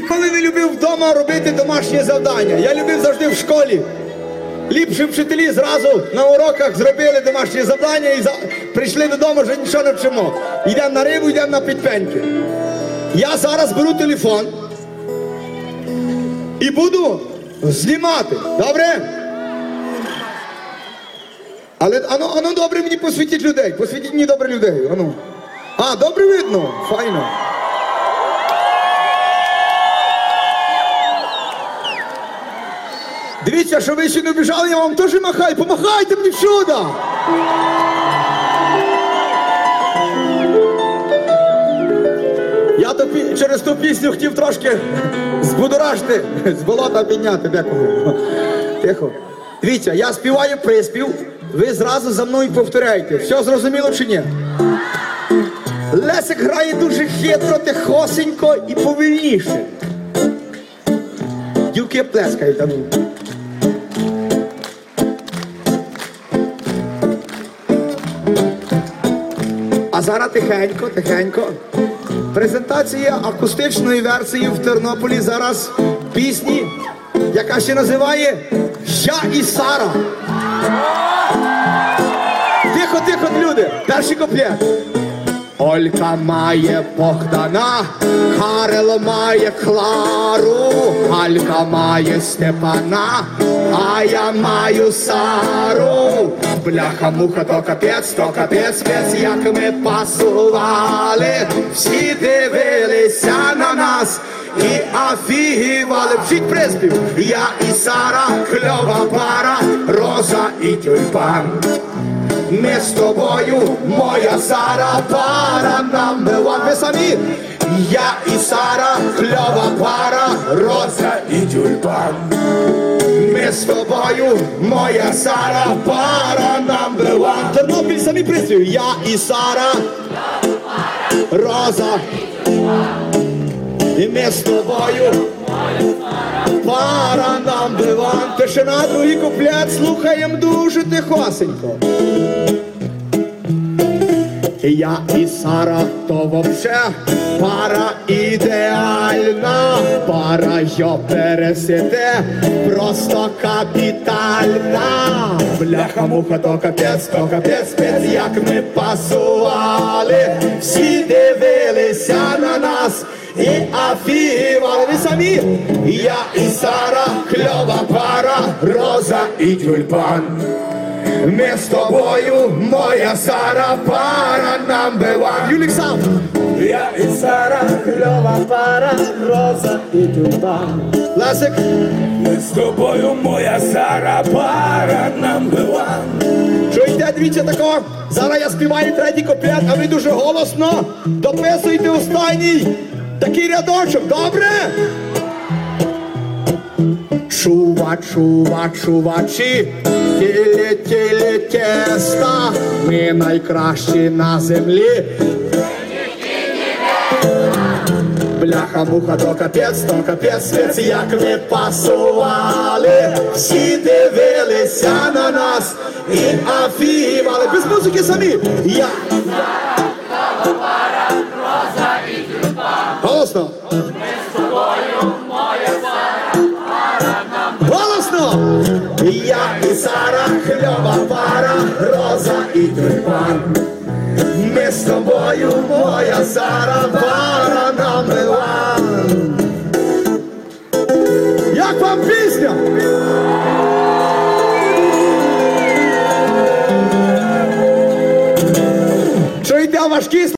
ніколи не любив вдома робити домашнє завдання. Я любив завжди в школі. Ліпші вчителі зразу на уроках зробили домашнє завдання і прийшли додому, вже нічого не вчимо. Йдемо на рибу, йдемо на підпеньки. Я зараз беру телефон і буду знімати. Добре? Але ану добре мені посвітіть людей. Посвітіть мені добре людей. Ану. А, добре видно? Файно. Дивіться, що ви ще не біжали, я вам теж махаю. Помахайте мені чудо! Я через ту пісню хотів трошки збудоражити, з болота підняти декого. Тихо. Дивіться, я співаю приспів, ви зразу за мною повторяйте. Все зрозуміло чи ні? Лесик грає дуже хитро, тихосенько і повільніше. Дівки плескають там. А зараз тихенько, тихенько. Презентація акустичної версії в Тернополі зараз пісні, яка ще називає «Я і Сара». Тихо, тихо, люди, перший куплет. Олька має Богдана, Карел має Клару, Алька має Степана, а я маю Сару. Бляха-муха, то капець, спец, як ми пасували. Всі дивилися на нас і офігівали. Вчіть приспів. Я і Сара, кльова пара, Роза і тюльпан. Ми з тобою, моя Сара, пара number one. Ви самі. Я і Сара, кльова пара, Роза і тюльпан. Ми з тобою, моя Сара, пара number one. Тернопіль, самі приспів. Я і Сара, Роза і тюльпан. І ми з тобою, пара number one. Тишина, другий куплет, слухаєм дуже тихосенько. Я і Сара, то вообще пара ідеальна, пара йо пересиде, просто капітальна. Бляха-муха, то капець, спец, як ми пасували. Всі дивилися на нас і офігівали. Ви самі. Я і Сара, кльова пара, Роза і тюльпан. Ми з тобою, моя Сара, пара number one. Юлік сам. Я і Сара, кльова пара, Роза і тюльпан. Лесик. Ми з тобою, моя Сара, пара number one. Чуєте, дивіться такого? Зараз я співаю третій куплет, а ви дуже голосно дописуйте останній такий рядочок, добре? Чувачі, тілі теста, ми найкращі на землі. Бляха-муха, то капець, спец, як ми пасували. Всі дивилися на нас і офігівали. Без музики самі. Я. Роза і тюльпан. Голосно. Ми з тобою, моя Сара, пара нам. Голосно. Я і Сара, кльова пара, Роза і тюльпан. Ми з тобою, моя Сара, пара number one. Як вам пісня? Що йде важкі?